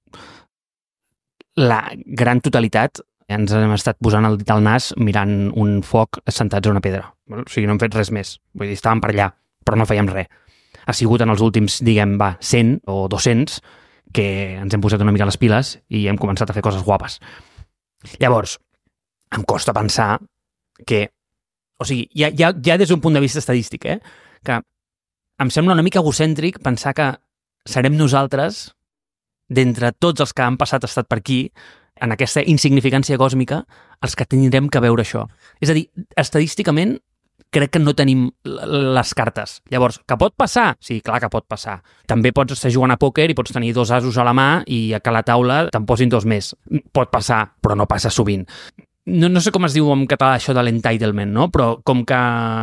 la gran totalitat ens hem estat posant el dit al nas mirant un foc sentats a una pedra. O sigui, no hem fet res més. Vull dir, estàvem per allà, però no fèiem res. Ha sigut en els últims, 100 o 200 que ens hem posat una mica les piles i hem començat a fer coses guapes. Llavors, em costa pensar que... O sigui, ja des d'un punt de vista estadístic, que em sembla una mica egocèntric pensar que serem nosaltres, d'entre tots els que han passat estat per aquí, en aquesta insignificància còsmica, els que tindrem que veure això. És a dir, estadísticament, crec que no tenim les cartes. Llavors, que pot passar? Sí, clar que pot passar. També pots estar jugant a pòquer i pots tenir 2 asos a la mà i a la taula te'n posin 2 més. Pot passar, però no passa sovint. No sé com es diu en català això de l'entitlement, no? Però com que...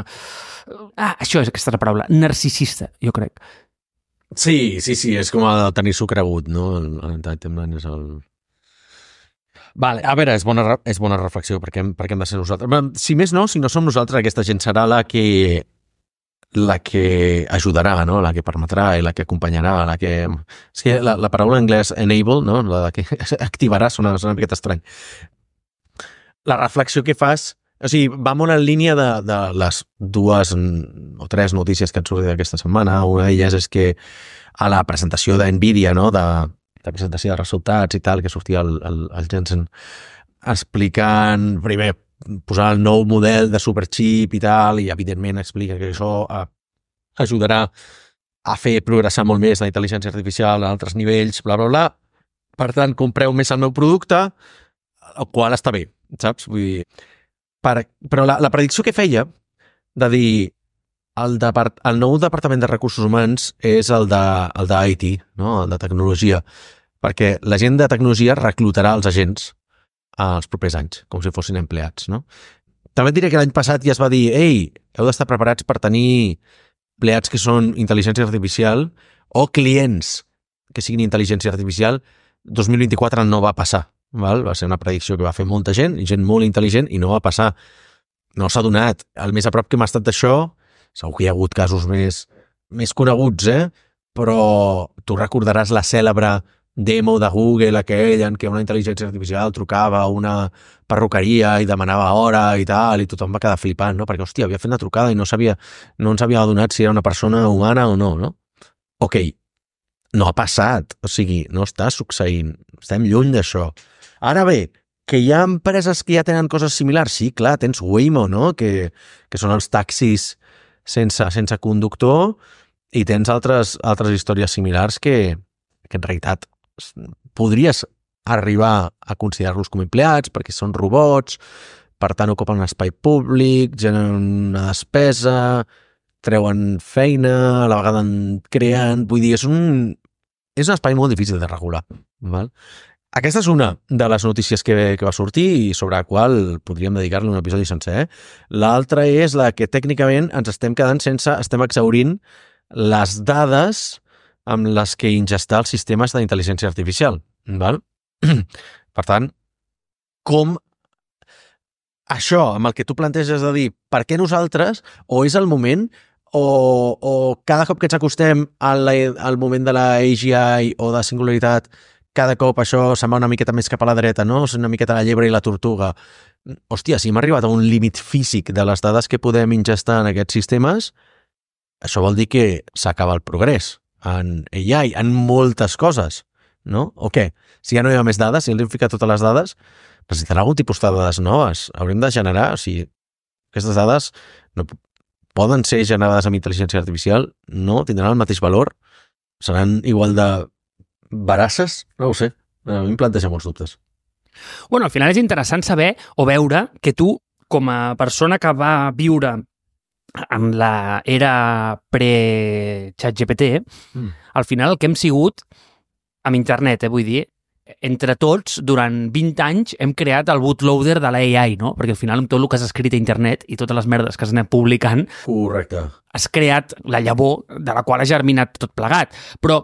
això és aquesta paraula. Narcisista, jo crec. Sí, és com el tenir-s'ho cregut, no? L'entitlement és el... Vale, a veure, és bona reflexió, perquè hem de ser nosaltres. Si més no, si no som nosaltres, aquesta gent serà la que ajudarà, no? La que permetrà i la que acompanyarà, la que... És que la paraula en anglès enable, no? La que activarà sona una miqueta estrany. La reflexió que fas, o sigui, va molt en línia de les 2 o 3 notícies que han sortit aquesta setmana. Una d'elles és que a la presentació d'NVIDIA, no?, de presentació de resultats i tal, que sortia el Jensen explicant, primer, posar el nou model de superxip i tal, i evidentment explica que això ajudarà a fer progressar molt més la intel·ligència artificial a altres nivells, bla, bla, bla. Per tant, compreu més el meu producte, el qual està bé, saps? Vull dir, però la predicció que feia de dir el nou Departament de Recursos Humans és el d'IT, no? El de tecnologia, perquè la gent de tecnologia reclutarà els agents els propers anys, com si fossin empleats, no? També et diré que l'any passat ja es va dir ei, heu d'estar preparats per tenir empleats que són intel·ligència artificial o clients que siguin intel·ligència artificial. 2024 no va passar, val? Va ser una predicció que va fer molta gent, i gent molt intel·ligent, i no va passar. No s'ha donat. El més a prop que hem estat d'això, segur que hi ha hagut casos més coneguts, però tu recordaràs la cèlebre demo de Google, aquell en què una intel·ligència artificial trucava a una perruqueria i demanava hora i tal, i tothom va quedar flipant, no? Perquè, hòstia, havia fet una trucada i no ens havia adonat si era una persona humana o no, no? Ok, no ha passat, o sigui, no està succeint, estem lluny d'això. Ara bé, que hi ha empreses que ja tenen coses similars, sí, clar, tens Waymo, no?, que són els taxis sense conductor, i tens altres històries similars que en realitat podries arribar a considerar-los com empleats perquè són robots, per tant ocupen un espai públic, generen una despesa, treuen feina, a la vegada en creen, vull dir, és un espai molt difícil de regular, val? Aquesta és una de les notícies que va sortir i sobre la qual podríem dedicar-li un episodi sencer. L'altra és la que tècnicament ens estem quedant estem exhaurint les dades amb les que ingestar els sistemes d'intel·ligència artificial. Val? Per tant, com això, amb el que tu planteges de dir per què nosaltres, o és el moment, o cada cop que ens acostem al moment de la AGI o de singularitat cada cop això se'n va una miqueta més cap a la dreta, no? Una miqueta la llebre i la tortuga. Hòstia, si hem arribat a un límit físic de les dades que podem ingestar en aquests sistemes, això vol dir que s'acaba el progrés en AI, en moltes coses, no? O què? Si ja no hi ha més dades, si els hem ficat totes les dades, necessitarà algun tipus de dades noves. Haurem de generar, o sigui, aquestes dades no poden ser generades amb intel·ligència artificial, no? Tindran el mateix valor? Seran igual de veraces? No ho sé. A mi em planteja molts dubtes. Bueno, al final és interessant saber o veure que tu, com a persona que va viure en l'era pre-ChatGPT, al final el que hem sigut amb internet, vull dir, entre tots, durant 20 anys, hem creat el bootloader de l'AI, no? Perquè al final, amb tot el que has escrit a internet i totes les merdes que has anat publicant, correcte, has creat la llavor de la qual ha germinat tot plegat. Però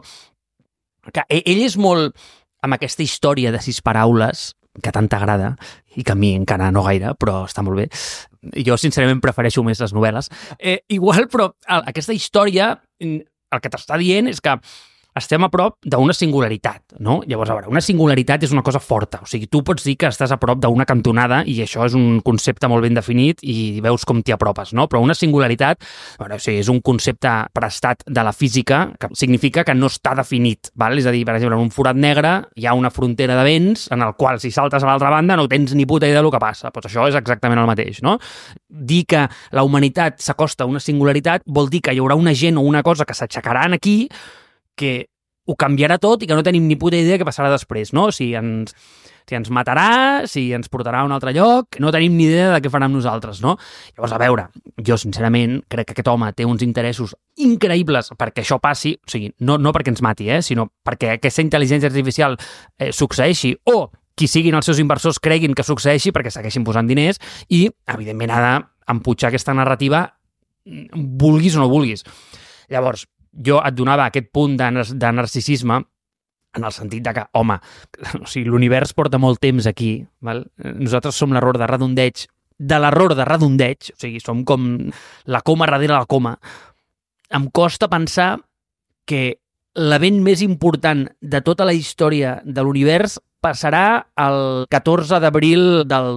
que ell és molt, amb aquesta història de 6 paraules, que tant t'agrada, i que a mi encara no gaire, però està molt bé. Jo, sincerament, prefereixo més les novel·les. Igual, però aquesta història, el que t'està dient és que estem a prop d'una singularitat, no? Llavors, a veure, una singularitat és una cosa forta. O sigui, tu pots dir que estàs a prop d'una cantonada i això és un concepte molt ben definit i veus com t'hi apropes, no? Però una singularitat, bueno, sí, és un concepte prestat de la física que significa que no està definit, val? És a dir, per exemple, en un forat negre hi ha una frontera de vents en el qual si saltes a l'altra banda no tens ni puta idea del que passa. Doncs això és exactament el mateix, no? Dir que la humanitat s'acosta a una singularitat vol dir que hi haurà una gent o una cosa que s'aixecaran aquí que ho canviarà tot i que no tenim ni puta idea què passarà després, no? Si ens matarà, si ens portarà a un altre lloc, no tenim ni idea de què farà amb nosaltres, no? Llavors, a veure, jo sincerament crec que aquest home té uns interessos increïbles perquè això passi, o sigui, no perquè ens mati, sinó perquè aquesta intel·ligència artificial succeeixi o qui siguin els seus inversors creguin que succeeixi perquè segueixin posant diners i, evidentment, ha d'emputxar aquesta narrativa vulguis o no vulguis. Llavors, jo et donava aquest punt de narcisisme en el sentit de que, home, o sigui, l'univers porta molt temps aquí, val? Nosaltres som l'error de redondeig de l'error de redondeig, o sigui, som com la coma darrere la coma. Em costa pensar que l'event més important de tota la història de l'univers passarà el 14 d'abril del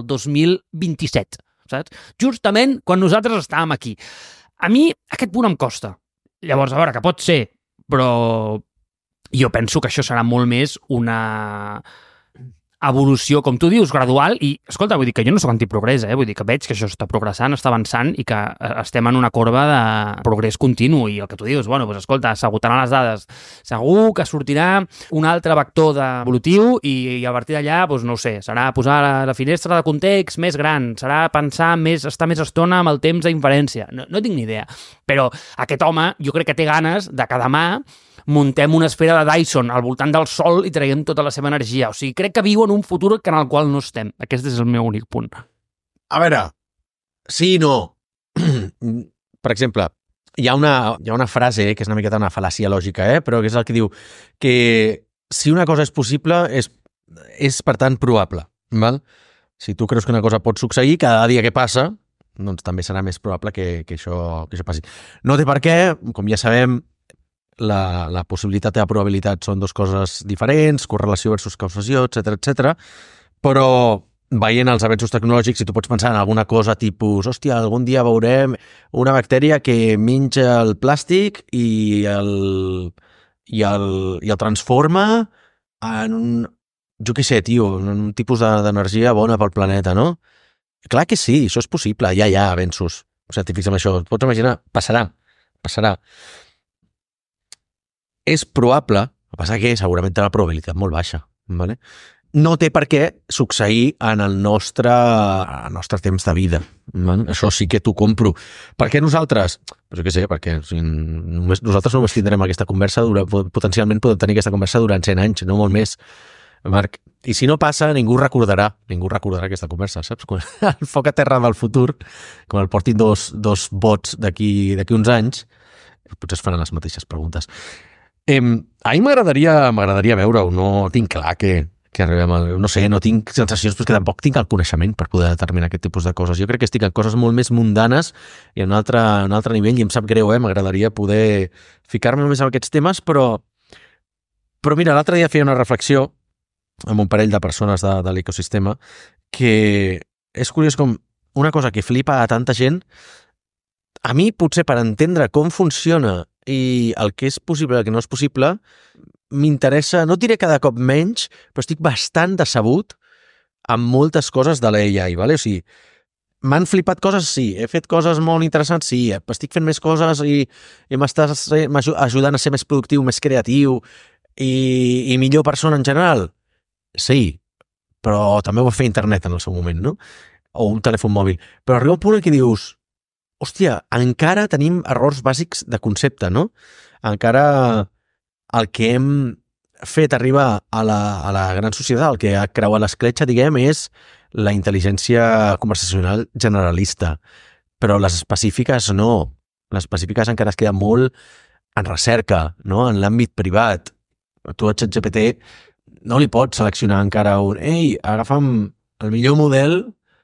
2027, saps? Justament quan nosaltres estàvem aquí. A mi aquest punt em costa. Llavors, a veure, que pot ser, però jo penso que això serà molt més una evolució, com tu dius, gradual i, escolta, vull dir que jo no sóc antiprogrés, vull dir que veig que això està progressant, està avançant i que estem en una corba de progrés continu i el que tu dius, bueno, doncs escolta, s'agotaran les dades, segur que sortirà un altre vector evolutiu i a partir d'allà, doncs no ho sé, serà posar la finestra de context més gran, serà pensar més, estar més estona amb el temps d'inferència, no tinc ni idea, però aquest home jo crec que té ganes de que demà muntem una esfera de Dyson al voltant del Sol i traiem tota la seva energia. O sigui, crec que viu en un futur en el qual no estem. Aquest és el meu únic punt. A veure, sí i no. Per exemple, hi ha una frase que és una miqueta una fal·làcia lògica, però que és el que diu que si una cosa és possible és per tant probable. Val? Si tu creus que una cosa pot succeir, cada dia que passa, doncs també serà més probable que això passi. No té per què, com ja sabem, la possibilitat i la probabilitat són dues coses diferents, correlació versus causació, etc, però veient els avenços tecnològics, si tu pots pensar en alguna cosa tipus, hòstia, algun dia veurem una bactèria que menja el plàstic i el transforma en un, jo què sé, tio, un tipus d'energia bona pel planeta, no? Clar que sí, això és possible, ja hi ha avenços científics amb això, et pots imaginar, passarà. És probable, el que passa que segurament té la probabilitat molt baixa, ¿vale? No té per què succeir en el nostre temps de vida. ¿Vale? Això sí que t'ho compro. Per què nosaltres? Pues jo què sé, perquè nosaltres només tindrem aquesta conversa, potencialment podem tenir aquesta conversa durant 100 anys, no molt més, Marc. I si no passa, ningú recordarà aquesta conversa, saps? Quan el foc a terra del futur, com el portin dos bots d'aquí uns anys, potser es faran les mateixes preguntes. A mi m'agradaria veure-ho, no tinc clar que arribem a... No sé, no tinc sensacions, però que tampoc tinc el coneixement per poder determinar aquest tipus de coses. Jo crec que estic en coses molt més mundanes i en un altre nivell, i em sap greu, m'agradaria poder ficar-me més en aquests temes, però mira, l'altre dia feia una reflexió amb un parell de persones de l'ecosistema, que és curiós com una cosa que flipa a tanta gent, a mi potser per entendre com funciona i el que és possible i el que no és possible, m'interessa, no et diré cada cop menys, però estic bastant decebut amb moltes coses de l'AI, vale? O sigui, m'han flipat coses, sí, he fet coses molt interessants, sí, estic fent més coses i m'estàs ajudant a ser més productiu, més creatiu i millor persona en general. Sí, però també ho va fer internet en el seu moment, no? O un telèfon mòbil. Però arriba un punt en què dius, hòstia, encara tenim errors bàsics de concepte, no? Encara el que hem fet arribar a la gran societat, el que ha creuat l'escletxa, diguem, és la intel·ligència conversacional generalista. Però les específiques no. Les específiques encara es queden molt en recerca, no? En l'àmbit privat. Tu a ChatGPT no li pots seleccionar encara ei, agafa'm el millor model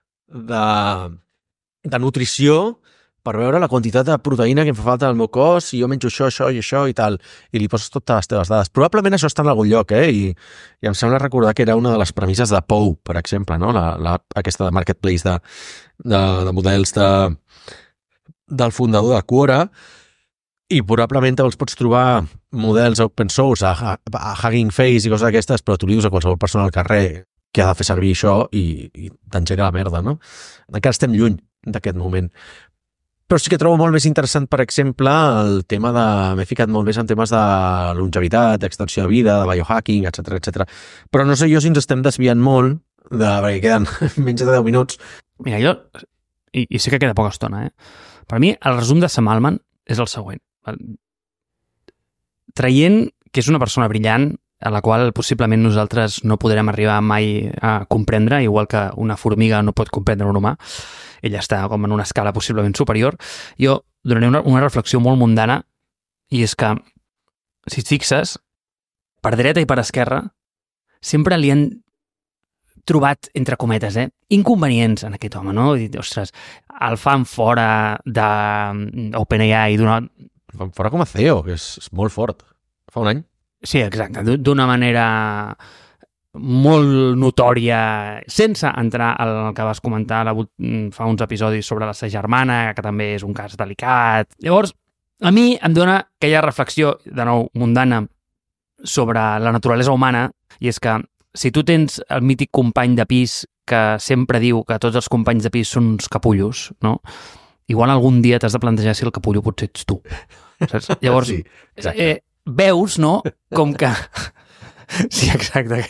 de nutrició per veure la quantitat de proteïna que em fa falta al meu cos, si jo menjo això, això i això i tal, i li poses totes les teves dades. Probablement això està en algun lloc, i em sembla recordar que era una de les premisses de Pou, per exemple, no? Aquesta de marketplace de models del fundador de Quora, i probablement te'ls pots trobar models open source a Hugging Face i coses d'aquestes, però tu li dius a qualsevol persona al carrer que ha de fer servir això i t'engega la merda, no? Encara estem lluny d'aquest moment. Però sí que trobo molt més interessant, per exemple, el tema de... M'he ficat molt més en temes de longevitat, d'extensió de vida, de biohacking, etc. Però no sé jo si ens estem desviant molt, perquè queden menys de 10 minuts. Mira, jo... I sé que queda poca estona, Per mi, el resum de Sam Altman és el següent. Traient que és una persona brillant, a la qual possiblement nosaltres no podrem arribar mai a comprendre, igual que una formiga no pot comprendre un humà, ella està com en una escala possiblement superior, jo donaré una reflexió molt mundana, i és que, si et fixes, per dreta i per esquerra, sempre li han trobat, entre cometes, inconvenients en aquest home, no? I, ostres, el fan fora d'OpenAI d'una... Fan fora com a CEO, que és molt fort. Fa un any. Sí, exacte, d'una manera molt notòria, sense entrar al que vas comentar fa uns episodis sobre la sa germana, que també és un cas delicat. Llavors, a mi em dona aquella reflexió, de nou, mundana, sobre la naturalesa humana, i és que si tu tens el mític company de pis que sempre diu que tots els companys de pis són uns capullos, no? Igual algun dia t'has de plantejar si el capullo potser ets tu. Saps? Llavors, sí, veus, no?, com que... Sí, exacte.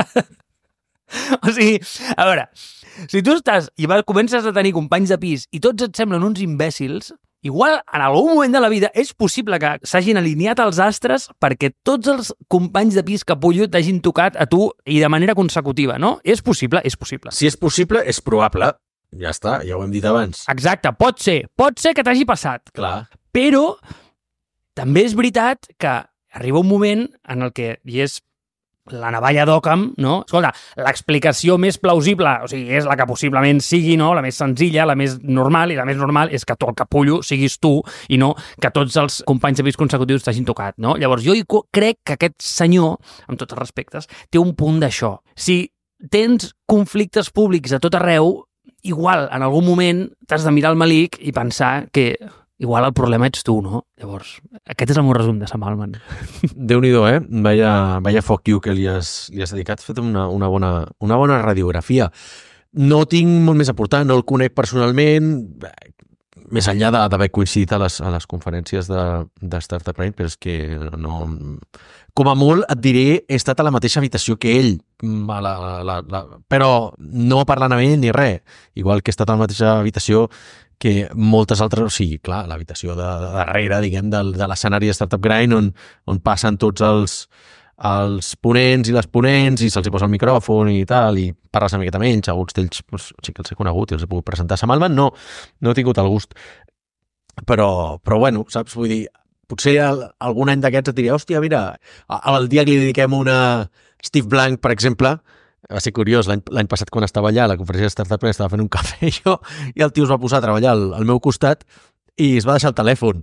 O sigui, a veure, si tu estàs i comences a tenir companys de pis i tots et semblen uns imbècils, igual en algun moment de la vida és possible que s'hagin alineat els astres perquè tots els companys de pis capullo t'hagin tocat a tu i de manera consecutiva, no? És possible, és possible. Si és possible, és probable. Ja està, ja ho hem dit abans. Exacte, pot ser que t'hagi passat. Clar. Però també és veritat que arriba un moment en el que, i és la navalla d'Occam, no? Escolta, l'explicació més plausible, o sigui, és la que possiblement sigui, no? La més senzilla, la més normal, i la més normal és que tu el capullo siguis tu i no que tots els companys de pis consecutius t'hagin tocat, no? Llavors, jo crec que aquest senyor, amb tots els respectes, té un punt d'això. Si tens conflictes públics a tot arreu, igual, en algun moment, t'has de mirar el malic i pensar que igual el problema ets tu, no? Llavors, aquest és el meu resum de Sam Altman. Déu-n'hi-do, Vaya fuck you que li has dedicat. Has fet una bona radiografia. No tinc molt més a aportar, no el conec personalment, més enllà d'haver coincidit a les conferències de Startup Grind, però és que no... Com a molt, et diré, he estat a la mateixa habitació que ell, però no parlant amb ell ni res. Igual que he estat a la mateixa habitació que moltes altres, o sigui, clar, l'habitació de darrere, diguem, de l'escenari de Startup Grind, on passen tots els ponents i les ponents i se'ls hi posa el micròfon i tal, i parles una miqueta amb ells, alguns d'ells sí que els he conegut i els he pogut presentar. Sam Altman no he tingut el gust, però bueno, saps? Vull dir, potser algun any d'aquests et diria, hòstia, mira, el dia que li dediquem una Steve Blank, per exemple, va ser curiós, l'any passat quan estava allà a la conferència de Startup estava fent un cafè jo, i el tio es va posar a treballar al meu costat i es va deixar el telèfon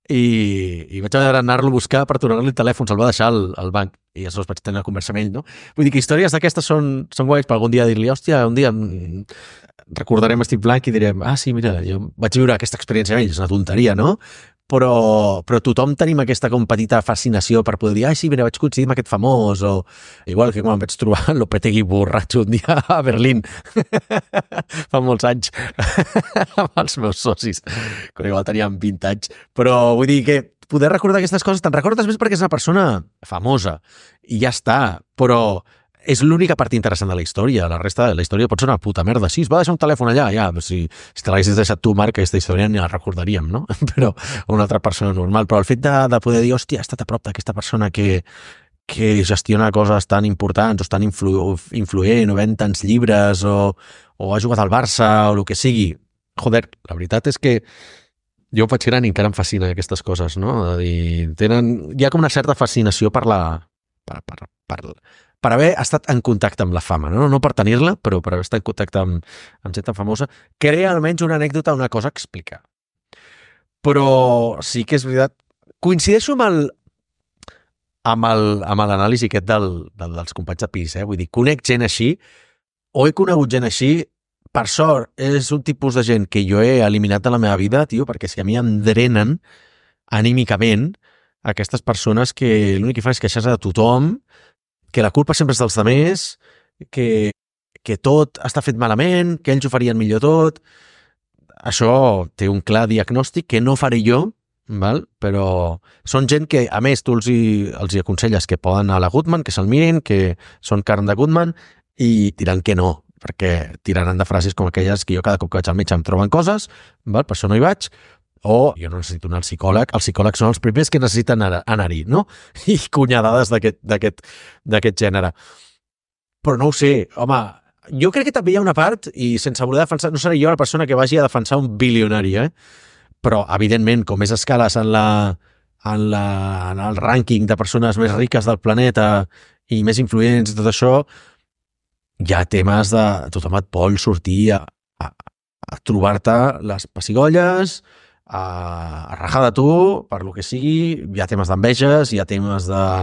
i vaig haver d'anar-lo a buscar per tornar-li el telèfon, se'l va deixar al banc i llavors vaig tenir una conversa amb ell, no? Vull dir que històries d'aquestes són guais per algun dia dir-li, hòstia, un dia recordarem Steve Blank i direm, sí, mira, jo vaig viure aquesta experiència amb ell, és una tonteria, no? Però tothom tenim aquesta com petita fascinació per poder dir, sí, mira, vaig coincidir amb aquest famós, o igual que quan em vaig trobar Lopetegui borratxo un dia a Berlín fa molts anys amb els meus socis, quan igual teníem 20 anys, però vull dir que poder recordar aquestes coses, te'n recordes més perquè és una persona famosa i ja està, però és l'única part interessant de la història. La resta de la història pot ser una puta merda. Sí, es va deixar un telèfon allà, ja. Si te l'haguessis deixat tu, Marc, aquesta història ni la recordaríem, no? Però una altra persona normal. Però el fet de poder dir, hòstia, ha estat a prop d'aquesta persona que gestiona coses tan importants o és tan influent o ven tants llibres o ha jugat al Barça o el que sigui. Joder, la veritat és que jo faig gran i encara em fascina aquestes coses, no? Hi ha com una certa fascinació per haver estat en contacte amb la fama, no per tenir-la, però per haver estat en contacte amb gent tan famosa, crea almenys una anècdota, una cosa a explicar. Però sí que és veritat, coincideixo amb l'anàlisi aquest dels companys de pis, vull dir, conec gent així, o he conegut gent així, per sort, és un tipus de gent que jo he eliminat de la meva vida, tio, perquè si a mi em drenen anímicament aquestes persones que l'únic que fan és queixar-se de tothom, que la culpa sempre és dels altres, que tot està fet malament, que ells ho farien millor tot. Això té un clar diagnòstic que no faré jo, val? Però són gent que, a més, tu els hi aconselles que poden anar a la Goodman, que se'l mirin, que són carn de Goodman, i diran que no, perquè tiraran de frases com aquelles que jo cada cop que vaig al metge em troben coses, val? Per això no hi vaig, o jo no necessito anar al psicòleg, els psicòlegs són els primers que necessiten anar-hi, no? I cunyadades d'aquest gènere. Però no ho sé, home, jo crec que també hi ha una part, i sense voler defensar, no seré jo la persona que vagi a defensar un bilionari, però evidentment, com més escales en el rànquing de persones més riques del planeta i més influents i tot això, hi ha temes de... Tothom et vol sortir a trobar-te les pessigolles, a rajar de tu, per lo que sigui, hi ha temes d'enveges, hi ha temes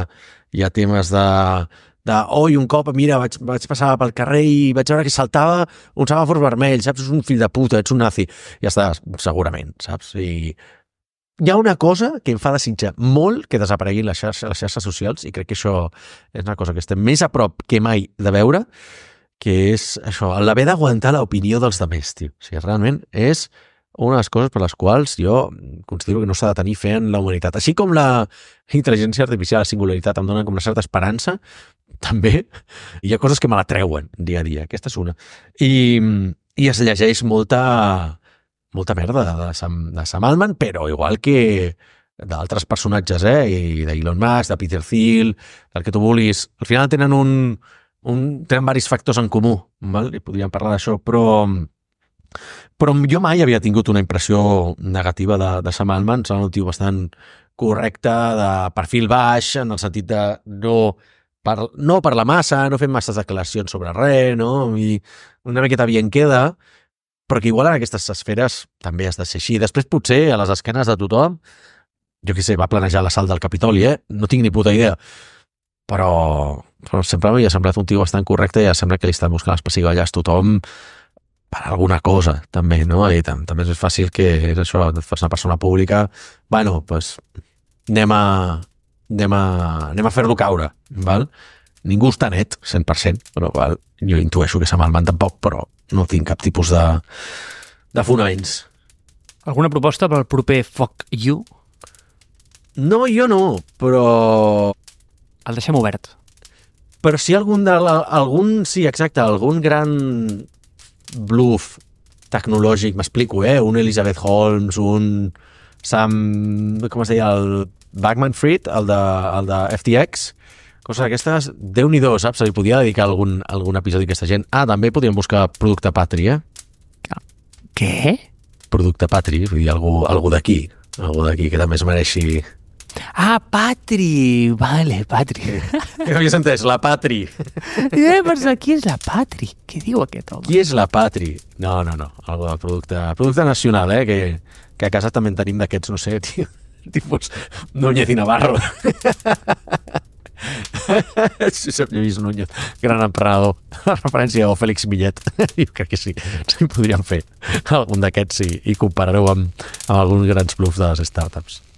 de un cop, mira, vaig passar pel carrer i vaig veure que saltava un semàfor vermell, saps? És un fill de puta, ets un nazi. Ja està, segurament, saps? I hi ha una cosa que em fa desitjar molt que desapareguin les xarxes socials, i crec que això és una cosa que estem més a prop que mai de veure, que és això, l'haver d'aguantar l'opinió dels altres, tio. O sigui, realment és una de les coses per les quals jo considero que no s'ha de tenir fe en la humanitat. Així com la intel·ligència artificial, la singularitat, em dona com una certa esperança, també hi ha coses que me la treuen dia a dia. Aquesta és una. I es llegeix molta merda de Sam Altman, però igual que d'altres personatges, i d'Elon Musk, de Peter Thiel, del que tu vulguis. Al final tenen tenen diversos factors en comú, val? I podríem parlar d'això, però jo mai havia tingut una impressió negativa de Sam Altman. És un tio bastant correcte, de perfil baix, en el sentit de no parlar massa, no fer masses declaracions sobre res, no? I una miqueta bien queda, però que igual en aquestes esferes també has de ser així. Després potser a les esquenes de tothom, jo què sé, va planejar l'assalt del Capitoli, no tinc ni puta idea, però sempre m'havia semblat un tio bastant correcte i sembla que li estan buscant les pessigolles tothom per alguna cosa, també, no? I també és fàcil que és això, et fas una persona pública, bueno, doncs anem a fer-lo caure, val? Ningú està net, 100%, però val? Jo intueixo que Sam Altman tampoc, però no tinc cap tipus de fonaments. Alguna proposta per al proper Fuck You? No, jo no, però... El deixem obert. Però si sí, exacte, algun gran bluff tecnològic, m'explico, un Elizabeth Holmes, un Sam, com es deia, el Bankman-Fried, el de FTX, coses d'aquestes, Déu-n'hi-do, saps? Se li podia dedicar algun episodi a aquesta gent. També podríem buscar Producte Patri, Què? Producte Patri, vull dir, algú d'aquí que també es mereixi... Patri! Vale, Patri. Què havies entès? La Patri. Jo he pensat, qui és la Patri? Què diu aquest home? Qui és la Patri? No. Algo del producte nacional, que a casa també en tenim d'aquests, no sé, tio. Tipus Núñez i Navarro. Sí, sempre he vist Núñez, gran emprenedor. La referència o Félix Millet. Jo crec que sí. Sí, podríem fer algun d'aquests i comparar-ho amb alguns grans bluffs de les startups.